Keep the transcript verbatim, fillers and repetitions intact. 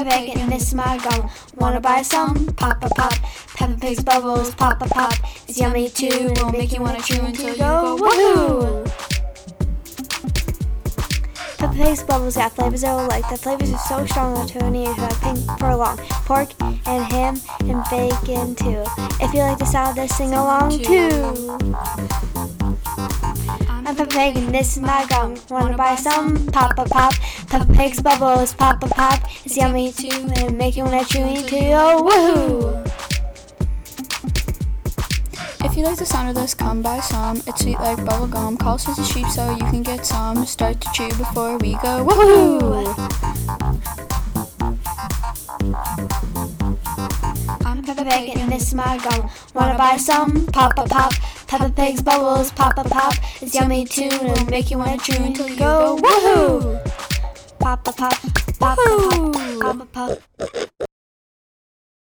Pig and this is my gum. Wanna buy some? Pop a pop. Peppa Pig's bubbles, pop a pop. It's yummy too, will make you wanna chew until you go woohoo! Peppa Pig's bubbles got flavors I will like. The flavors are so strong that to need to like pink for long. Pork and ham and bacon too. If you like the sound of this, sing along too. I'm Peppa Pig and this is my gum. Wanna buy some? Pop a pop. Peppa Pig's bubbles, pop a pop. It's yummy too and make you wanna chew me too. Oh woohoo! If you like the sound of this, come buy some. It's sweet like bubble gum. Call Susie Sheep so you can get some. Start to chew before we go woohoo! I'm Peppa Pig and this is my gum. Wanna buy some? Pop a pop. Peppa Pig's bubbles, pop a pop. It's yummy too and make you wanna chew until you go woohoo! Pop a pop, pop a pop.